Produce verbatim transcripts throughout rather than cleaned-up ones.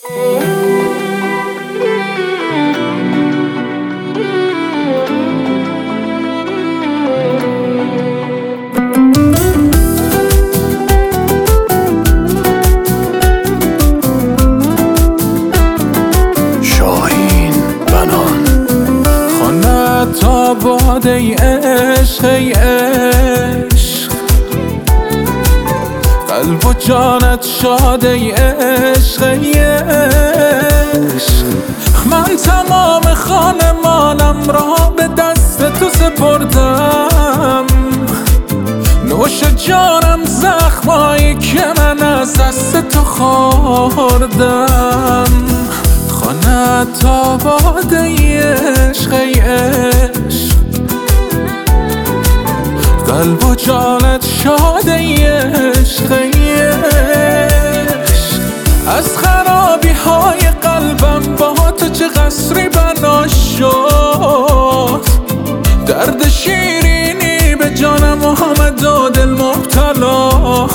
باد ای عشق ای عشق، قلب و جانت شاد ای عشق ای عشق. من تمام خانمانم را به دست تو سپردم، نوش جانم زخمایی که من از دست تو خوردم. خانت آباد ای عشق ای عشق، قلب و جانت شاد ای عشق ای عشق. از خرابی های قلبم با تو چه قصری بنا شد، درد شیرینی به جانم آمد و دل مبتلا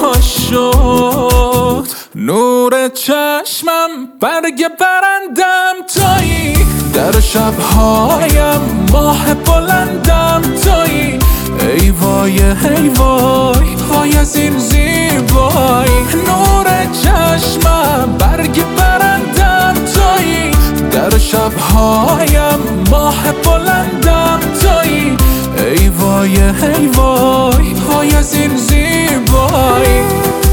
شد. نور چشمم برگ برندم تویی، در شبهایم ماه بلندم تویی. ای وای ای وای وای از این زیبایی، نور چشمم برگ برندم تویی، در شبهایم ماه بلندم تویی. ای وای ای وای وای از این زیبایی.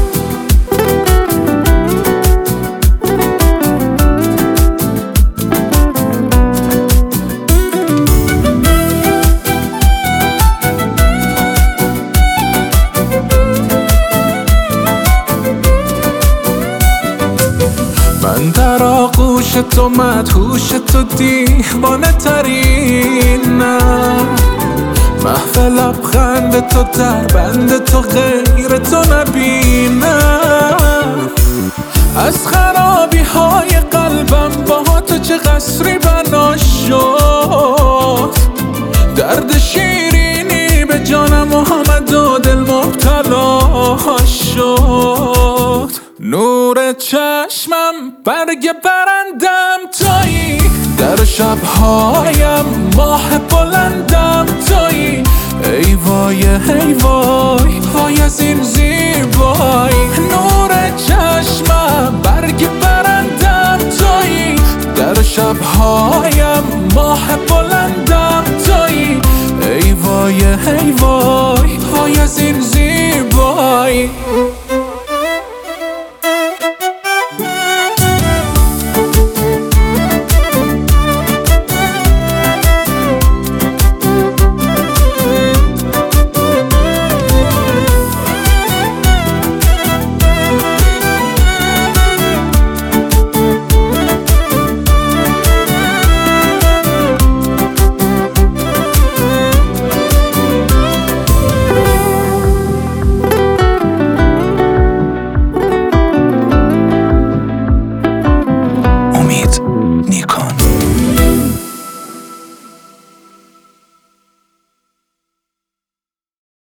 من در آغوش تو مدهوش تو دیوانه ترینم، محو لبخند تو در بند تو غیر تو نبینم. از خرابی های قلبم با تو چه قصری بنا شد، درد شیرینی به جانم آمد و دل مبتلا شد. نور چشمم برگ برندم تویی، در شبهایم ماه بلندم تویی. ای وای ای وای وای از این زیبایی، نور چشم